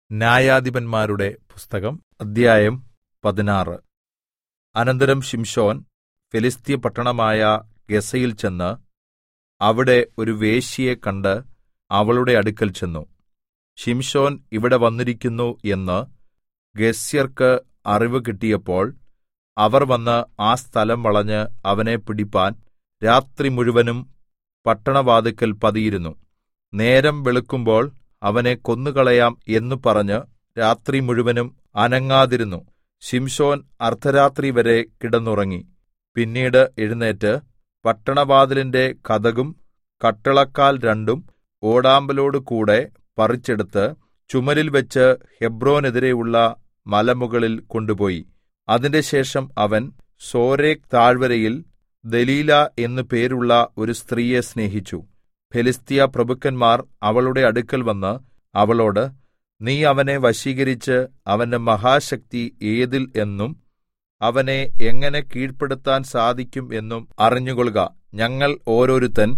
ന്യായാധിപന്മാരുടെ പുസ്തകം അധ്യായം 16. അനന്തരം ശിംശോൻ ഫെലിസ്ത്യ പട്ടണമായ ഗസയിൽ ചെന്ന് അവിടെ ഒരു വേശ്യയെ കണ്ട് അവളുടെ അടുക്കൽ ചെന്നു. ശിംശോൻ ഇവിടെ വന്നിരിക്കുന്നു എന്ന് ഗസ്യർക്ക് അറിവ് കിട്ടിയപ്പോൾ അവർ വന്ന് ആ സ്ഥലം വളഞ്ഞ് അവനെ പിടിപ്പാൻ രാത്രി മുഴുവനും പട്ടണവാതിൽക്കൽ പതിയിരുന്നു. നേരം വെളുക്കുമ്പോൾ അവനെ കൊന്നുകളയാം എന്നു പറഞ്ഞ് രാത്രി മുഴുവനും അനങ്ങാതിരുന്നു. ശിംശോൻ അർദ്ധരാത്രി വരെ കിടന്നുറങ്ങി. പിന്നീട് എഴുന്നേറ്റ് പട്ടണവാതിലിന്റെ കതകും കട്ടിളക്കാൽ രണ്ടും ഓടാമ്പലോടുകൂടെ പറിച്ചെടുത്ത് ചുമലിൽ വെച്ച് ഹെബ്രോനെതിരെയുള്ള മലമുകളിൽ കൊണ്ടുപോയി. അതിന്റെ ശേഷം അവൻ സോരേക്ക് താഴ്വരയിൽ ദലീല എന്നു പേരുള്ള ഒരു സ്ത്രീയെ സ്നേഹിച്ചു. ഫെലിസ്ത്യ പ്രഭുക്കന്മാർ അവളുടെ അടുക്കൽ വന്ന് അവളോട്, നീ അവനെ വശീകരിച്ച് അവന്റെ മഹാശക്തി ഏതിൽ എന്നും അവനെ എങ്ങനെ കീഴ്പ്പെടുത്താൻ സാധിക്കും എന്നും അറിഞ്ഞുകൊള്ളുക. ഞങ്ങൾ ഓരോരുത്തൻ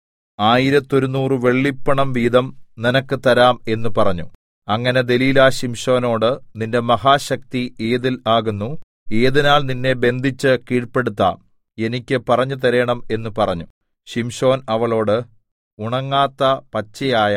1100 വെള്ളിപ്പണം വീതം നിനക്ക് തരാം എന്ന് പറഞ്ഞു. അങ്ങനെ ദലീല ശിംശോനോട്, നിന്റെ മഹാശക്തി ഏതിൽ ആകുന്നു? ഏതിനാൽ നിന്നെ ബന്ധിച്ച് കീഴ്പ്പെടുത്താം? എനിക്ക് പറഞ്ഞു തരേണം എന്ന് പറഞ്ഞു. ശിംശോൻ അവളോട്, ഉണങ്ങാത്ത പച്ചയായ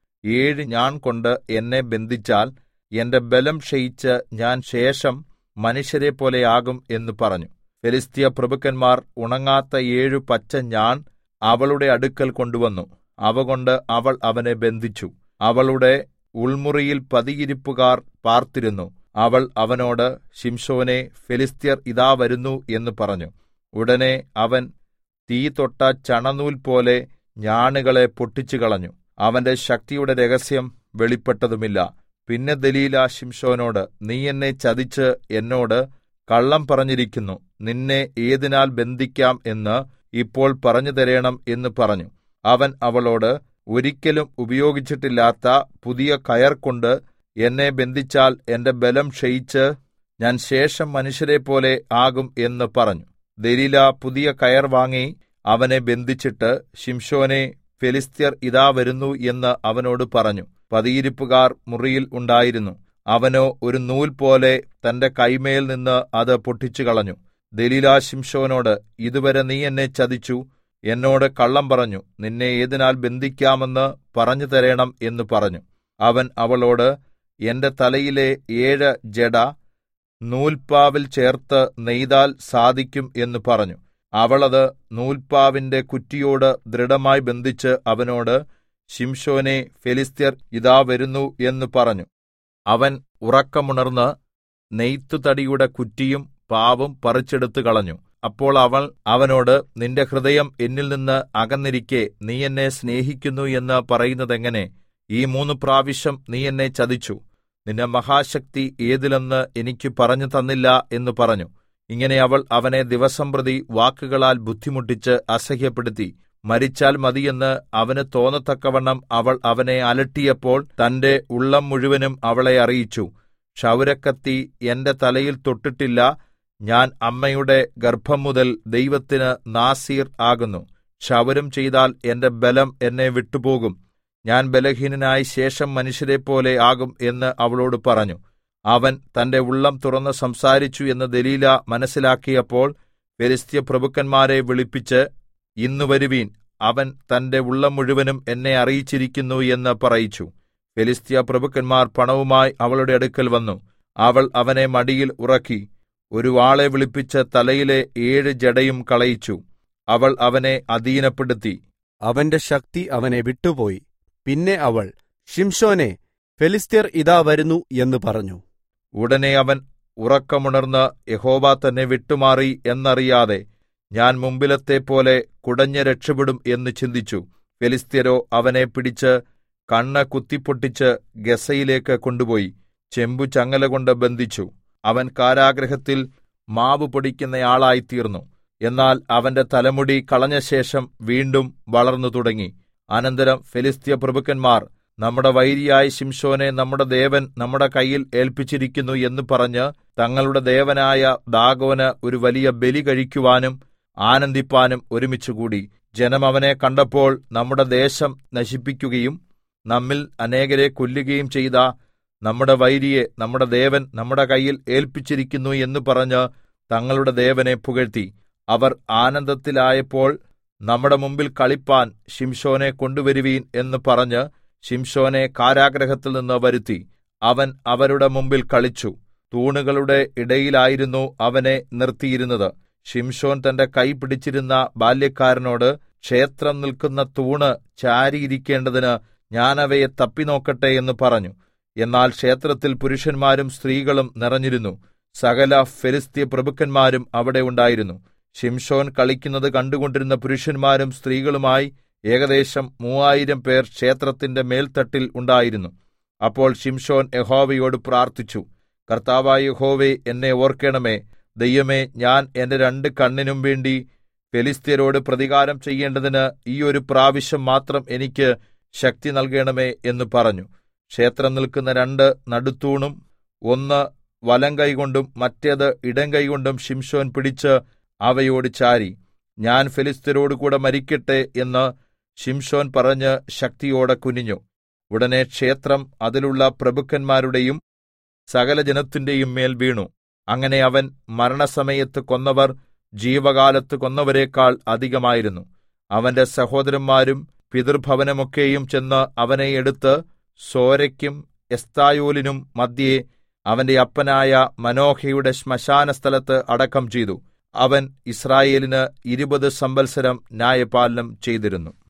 7 ഞാൺ കൊണ്ട് എന്നെ ബന്ധിച്ചാൽ എന്റെ ബലം ക്ഷയിച്ച് ഞാൻ ശേഷം മനുഷ്യരെപ്പോലെ ആകും എന്ന് പറഞ്ഞു. ഫെലിസ്ത്യ പ്രഭുക്കന്മാർ ഉണങ്ങാത്ത 7 പച്ച ഞാൺ അവളുടെ അടുക്കൽ കൊണ്ടുവന്നു. അവകൊണ്ട് അവൾ അവനെ ബന്ധിച്ചു. അവളുടെ ഉൾമുറിയിൽ പതിയിരിപ്പുകാർ പാർത്തിരുന്നു. അവൾ അവനോട്, ശിംശോനേ, ഫെലിസ്ത്യർ ഇതാ വരുന്നു എന്ന് പറഞ്ഞു. ഉടനെ അവൻ തീ തൊട്ട ചണനൂൽ പോലെ ഞാണുകളെ പൊട്ടിച്ചുകളഞ്ഞു. അവന്റെ ശക്തിയുടെ രഹസ്യം വെളിപ്പെട്ടതുമില്ല. പിന്നെ ദലീല ശിംശോനോട്, നീ എന്നെ ചതിച്ച് എന്നോട് കള്ളം പറഞ്ഞിരിക്കുന്നു. നിന്നെ ഏതിനാൽ ബന്ധിക്കാം എന്ന് ഇപ്പോൾ പറഞ്ഞു തരേണം എന്ന് പറഞ്ഞു. അവൻ അവളോട്, ഒരിക്കലും ഉപയോഗിച്ചിട്ടില്ലാത്ത പുതിയ കയർ കൊണ്ട് എന്നെ ബന്ധിച്ചാൽ എന്റെ ബലം ക്ഷയിച്ച് ഞാൻ ശേഷം മനുഷ്യരെപ്പോലെ ആകും എന്ന് പറഞ്ഞു. ദലീല പുതിയ കയർ വാങ്ങി അവനെ ബന്ധിച്ചിട്ട്, ശിംശോനേ, ഫെലിസ്ത്യർ ഇതാ വരുന്നു എന്ന് അവനോട് പറഞ്ഞു. പതിയിരിപ്പുകാർ മുറിയിൽ ഉണ്ടായിരുന്നു. അവനോ ഒരു നൂൽ പോലെ തന്റെ കൈമേൽ നിന്ന് അത് പൊട്ടിച്ചുകളഞ്ഞു. ദലീല ശിംശോനോട്, ഇതുവരെ നീ എന്നെ ചതിച്ചു, എന്നോട് കള്ളം പറഞ്ഞു. നിന്നെ ഏതിനാൽ ബന്ധിക്കാമെന്ന് പറഞ്ഞു തരേണം എന്ന് പറഞ്ഞു. അവൻ അവളോട്, എന്റെ തലയിലെ 7 ജട നൂൽപ്പാവിൽ ചേർത്ത് നെയ്താൽ സാധിക്കും എന്ന് പറഞ്ഞു. അവൾ അത് നൂൽപ്പാവിന്റെ കുറ്റിയോട് ദൃഢമായി ബന്ധിച്ച് അവനോട്, ശിംശോനേ, ഫെലിസ്ത്യർ ഇതാ വരുന്നു എന്ന് പറഞ്ഞു. അവൻ ഉറക്കമുണർന്ന് നെയ്ത്തുതടിയുടെ കുറ്റിയും പാവും പറിച്ചെടുത്തു കളഞ്ഞു. അപ്പോൾ അവൾ അവനോട്, നിന്റെ ഹൃദയം എന്നിൽ നിന്ന് അകന്നിരിക്കെ നീ എന്നെ സ്നേഹിക്കുന്നു എന്ന് പറയുന്നതെങ്ങനെ? ഈ 3 പ്രാവശ്യം നീ എന്നെ ചതിച്ചു. നിന്റെ മഹാശക്തി ഏതിലെന്ന് എനിക്ക് പറഞ്ഞു തന്നില്ല എന്ന് പറഞ്ഞു. ഇങ്ങനെ അവൾ അവനെ ദിവസംപ്രതി വാക്കുകളാൽ ബുദ്ധിമുട്ടിച്ച് അസഹ്യപ്പെടുത്തി. മരിച്ചാൽ മതിയെന്ന് അവന് തോന്നത്തക്കവണ്ണം അവൾ അവനെ അലട്ടിയപ്പോൾ തന്റെ ഉള്ളം മുഴുവനും അവളെ അറിയിച്ചു. ക്ഷൗരക്കത്തി എന്റെ തലയിൽ തൊട്ടിട്ടില്ല. ഞാൻ അമ്മയുടെ ഗർഭം മുതൽ ദൈവത്തിന് നാസീർ ആകുന്നു. ക്ഷൗരം ചെയ്താൽ എന്റെ ബലം എന്നെ വിട്ടുപോകും. ഞാൻ ബലഹീനനായി ശേഷം മനുഷ്യരെപ്പോലെ ആകും എന്ന് അവളോട് പറഞ്ഞു. അവൻ തന്റെ ഉള്ളം തുറന്ന് സംസാരിച്ചു എന്ന് ദലീല മനസ്സിലാക്കിയപ്പോൾ ഫെലിസ്ത്യ പ്രഭുക്കന്മാരെ വിളിപ്പിച്ച്, ഇന്ന് വരുവീൻ, അവൻ തന്റെ ഉള്ളം മുഴുവനും എന്നെ അറിയിച്ചിരിക്കുന്നു എന്ന് പറയിച്ചു. ഫെലിസ്ത്യ പ്രഭുക്കന്മാർ പണവുമായി അവളുടെ അടുക്കൽ വന്നു. അവൾ അവനെ മടിയിൽ ഉറക്കി ഒരു ആളെ വിളിപ്പിച്ച് തലയിലെ 7 ജടയും കളയിച്ചു. അവൾ അവനെ അധീനപ്പെടുത്തി. അവന്റെ ശക്തി അവനെ വിട്ടുപോയി. പിന്നെ അവൾ, ശിംശോനേ, ഫെലിസ്ത്യർ ഇതാ വരുന്നു എന്ന് പറഞ്ഞു. ഉടനെ അവൻ ഉറക്കമുണർന്ന് യഹോവ തന്നെ വിട്ടുമാറി എന്നറിയാതെ ഞാൻ മുമ്പിലത്തെപ്പോലെ കുടഞ്ഞ് രക്ഷപ്പെടും എന്ന് ചിന്തിച്ചു. ഫെലിസ്ത്യരോ അവനെ പിടിച്ച് കണ്ണ് കുത്തിപ്പൊട്ടിച്ച് ഗസയിലേക്ക് കൊണ്ടുപോയി ചെമ്പു ചങ്ങലകൊണ്ട് ബന്ധിച്ചു. അവൻ കാരാഗൃഹത്തിൽ മാവ് പൊടിക്കുന്നയാളായിത്തീർന്നു. എന്നാൽ അവന്റെ തലമുടി കളഞ്ഞ ശേഷം വീണ്ടും വളർന്നു തുടങ്ങി. അനന്തരം ഫെലിസ്ത്യ പ്രഭുക്കന്മാർ, നമ്മുടെ വൈരിയായ ശിംശോനെ നമ്മുടെ ദേവൻ നമ്മുടെ കയ്യിൽ ഏൽപ്പിച്ചിരിക്കുന്നു എന്ന് പറഞ്ഞ് തങ്ങളുടെ ദേവനായ ദാഗോന് ഒരു വലിയ ബലി കഴിക്കുവാനും ആനന്ദിപ്പാനും ഒരുമിച്ചുകൂടി. ജനം അവനെ കണ്ടപ്പോൾ നമ്മുടെ ദേശം നശിപ്പിക്കുകയും നമ്മിൽ അനേകരെ കൊല്ലുകയും ചെയ്ത നമ്മുടെ വൈരിയെ നമ്മുടെ ദേവൻ നമ്മുടെ കയ്യിൽ ഏല്പിച്ചിരിക്കുന്നു എന്ന് പറഞ്ഞ് തങ്ങളുടെ ദേവനെ പുകഴ്ത്തി. അവർ ആനന്ദത്തിലായപ്പോൾ നമ്മുടെ മുമ്പിൽ കളിപ്പാൻ ശിംശോനെ കൊണ്ടുവരുവീൻ എന്ന് പറഞ്ഞ് ശിംശോനെ കാരാഗൃഹത്തിൽ നിന്ന് വരുത്തി. അവൻ അവരുടെ മുമ്പിൽ കളിച്ചു. തൂണുകളുടെ ഇടയിലായിരുന്നു അവനെ നിർത്തിയിരുന്നത്. ശിംശോൻ തന്റെ കൈ പിടിച്ചിരുന്ന ബാല്യക്കാരനോട്, ക്ഷേത്രം നിൽക്കുന്ന തൂണ് ചാരിയിരിക്കേണ്ടതിന് ഞാൻ അവയെ തപ്പിനോക്കട്ടെ എന്ന് പറഞ്ഞു. എന്നാൽ ക്ഷേത്രത്തിൽ പുരുഷന്മാരും സ്ത്രീകളും നിറഞ്ഞിരുന്നു. സകല ഫെലിസ്ത്യ പ്രഭുക്കന്മാരും അവിടെ ഉണ്ടായിരുന്നു. ശിംശോൻ കളിക്കുന്നത് കണ്ടുകൊണ്ടിരുന്ന പുരുഷന്മാരും സ്ത്രീകളുമായി ഏകദേശം 3000 പേർ ക്ഷേത്രത്തിന്റെ മേൽത്തട്ടിൽ ഉണ്ടായിരുന്നു. അപ്പോൾ ശിംശോൻ യഹോവയോട് പ്രാർത്ഥിച്ചു, കർത്താവായ യഹോവേ, എന്നെ ഓർക്കണമേ. ദൈവമേ, ഞാൻ എന്റെ 2 കണ്ണിനും വേണ്ടി ഫെലിസ്ത്യരോട് പ്രതികാരം ചെയ്യേണ്ടതിന് ഈ ഒരു പ്രാവശ്യം മാത്രം എനിക്ക് ശക്തി നൽകണമേ എന്ന് പറഞ്ഞു. ക്ഷേത്രം നിൽക്കുന്ന 2 നടുത്തൂണും ഒന്ന് വലം കൈകൊണ്ടും മറ്റേത് ഇടം കൈകൊണ്ടും ശിംശോൻ പിടിച്ച് അവയോട് ചാരി. ഞാൻ ഫെലിസ്ത്യരോട് കൂടെ മരിക്കട്ടെ എന്ന് ശിംശോൻ പറഞ്ഞ് ശക്തിയോടെ കുനിഞ്ഞു. ഉടനെ ക്ഷേത്രം അതിലുള്ള പ്രഭുക്കന്മാരുടെയും സകല ജനത്തിന്റെയും മേൽ വീണു. അങ്ങനെ അവൻ മരണസമയത്ത് കൊന്നവർ ജീവകാലത്ത് കൊന്നവരെക്കാൾ അധികമായിരുന്നു. അവന്റെ സഹോദരന്മാരും പിതൃഭവനമൊക്കെയും ചെന്ന് അവനെ എടുത്ത് സോരയ്ക്കും എസ്തായോലിനും മദ്ധ്യേ അവന്റെ അപ്പനായ മനോഹയുടെ ശ്മശാനസ്ഥലത്ത് അടക്കം ചെയ്തു. അവൻ യിസ്രായേലിന് 20 സംവത്സരം ന്യായപാലനം ചെയ്തിരുന്നു.